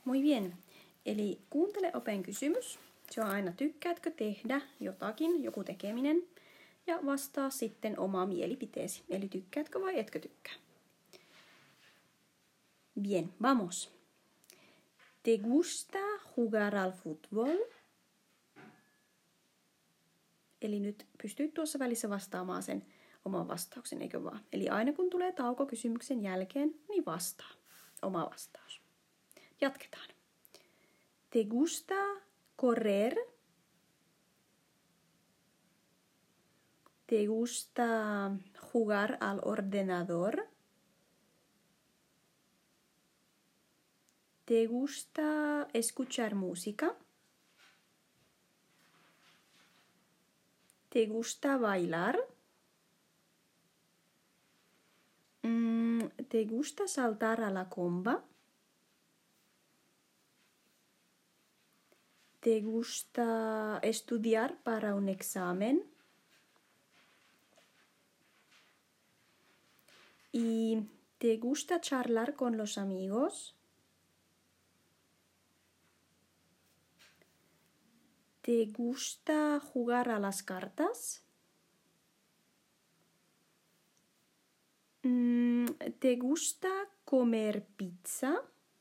Muy bien. Eli kuuntele open kysymys. Se on aina tykkäätkö tehdä jotakin, joku tekeminen. Ja vastaa sitten omaa mielipiteesi. Eli tykkäätkö vai etkö tykkää. Bien, vamos. ¿Te gusta jugar al fútbol? Eli nyt pystyt tuossa välissä vastaamaan sen oman vastauksen, eikö vaan? Eli aina kun tulee tauko kysymyksen jälkeen, niin vastaa oma vastaus. Jatketaan. ¿Te gusta correr? ¿Te gusta jugar al ordenador? ¿Te gusta escuchar música? ¿Te gusta bailar? ¿Te gusta saltar a la comba? ¿Te gusta estudiar para un examen? ¿Y te gusta charlar con los amigos? ¿Te gusta jugar a las cartas? ¿Te gusta comer pizza?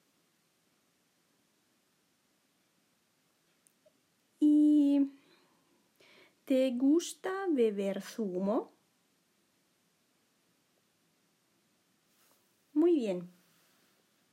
¿Y te gusta beber zumo? Muy bien.